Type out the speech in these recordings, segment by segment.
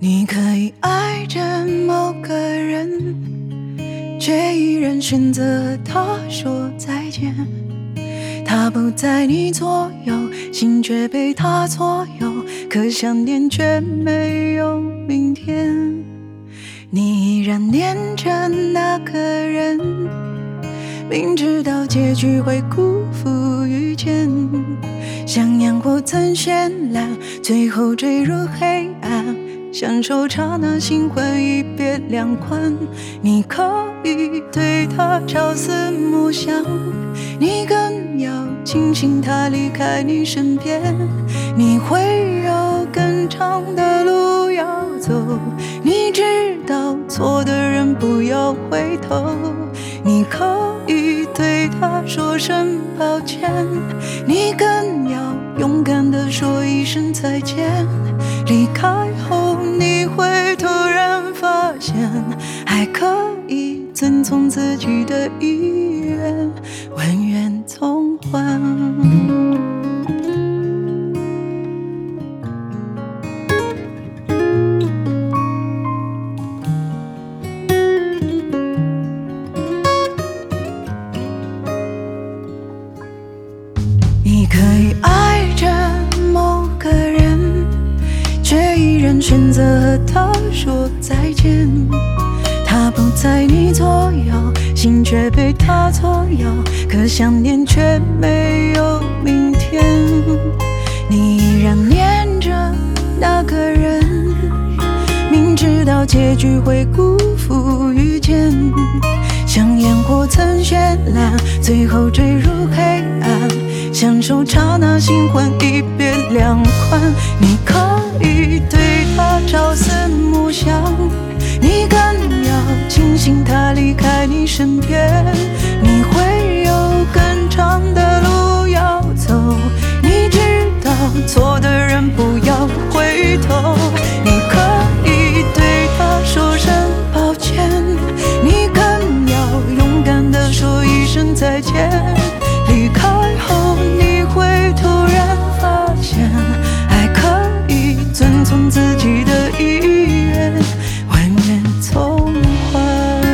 你可以爱着某个人，却依然选择他说再见。他不在你左右，心却被他左右，可想念却没有明天。你依然念着那个人，明知道结局会辜负遇见，像烟火曾绚烂，最后坠入黑暗，享受刹那新欢一别两宽。你可以对他朝思暮想，你更要庆幸他离开你身边。你会有更长的路要走，你知道错的人不要回头。你可以对他说声抱歉，你更要勇敢地说一声再见。离开后你会突然发现，还可以遵从自己的意愿，万愿从缓。你可以爱着某个人，却依然选择和他说再见。他不在你左右，心却被他左右，可想念却没有明天。你依然念着那个人，明知道结局会辜负遇见，像烟火曾绚烂，最后坠入黑暗，享受刹那新欢一别两宽。你可以对他朝思暮想，你更要庆幸他离开你身边。你会有更长的路要走，你知道错的人不要回头。你可以对他说声抱歉，你更要勇敢地说一声再见。离开后你会突然发现，还可以遵从自己的意愿，万愿从缓。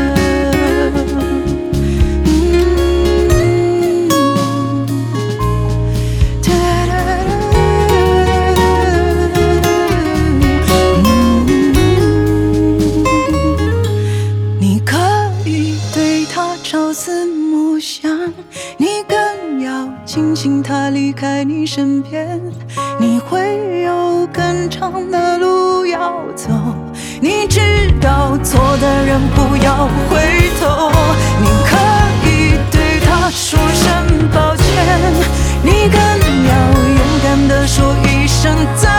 你可以对他朝思暮想，你更要庆幸他离开你身边。你会有更长的路要走，你知道错的人不要回头。你可以对他说声抱歉，你更要勇敢地说一声再见。